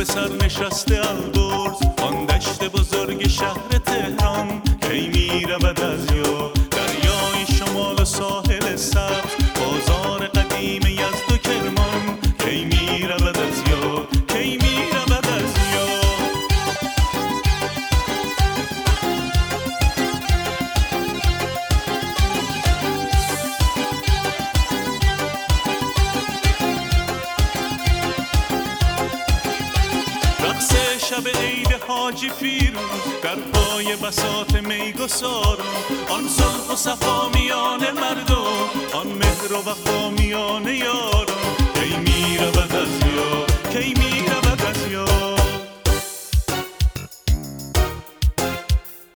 سرنشسته البرز، آن دشت بزرگ شهر تهران کی میرود از یاد؟ دریای شمال و ساحل سبز، بازار قدیم یزد و کرمان کی میرود از یاد؟ کی میرود از یاد؟ رقص شب عید حاجی فیروز در پای بساط میگساران، آن صلح و صفا میان مردم، آن مهر و وفا میان یاران کی میرود از یاد؟